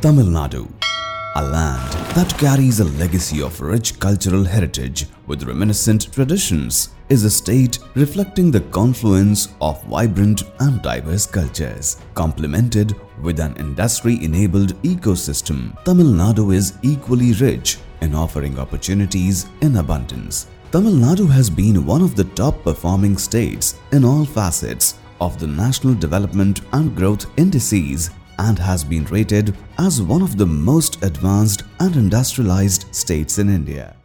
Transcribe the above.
Tamil Nadu, a land that carries a legacy of rich cultural heritage with reminiscent traditions, is a state reflecting the confluence of vibrant and diverse cultures. Complemented with an industry-enabled ecosystem, Tamil Nadu is equally rich in offering opportunities in abundance. Tamil Nadu has been one of the top-performing states in all facets of the National Development and Growth Indices and has been rated as one of the most advanced and industrialized states in India.